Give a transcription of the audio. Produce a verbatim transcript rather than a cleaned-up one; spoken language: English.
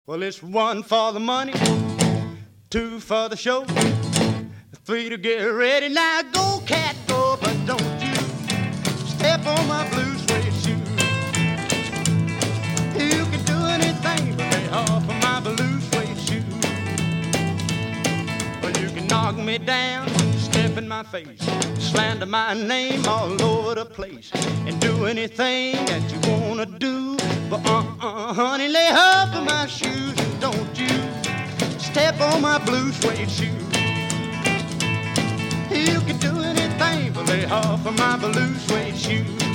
Well, it's one for the money, two for the show, three to get ready. Now go, cat, go, but don't you step on my blue suede shoe. You can do anything but lay off of my blue suede shoe. Well, you can knock me down, step in my face, slander my name all over the place, and do anything that you wanna do. But uh-uh, honey, lay off of my shoes and don't you step on my blue suede shoe. You can do anything but lay off of my blue suede shoe.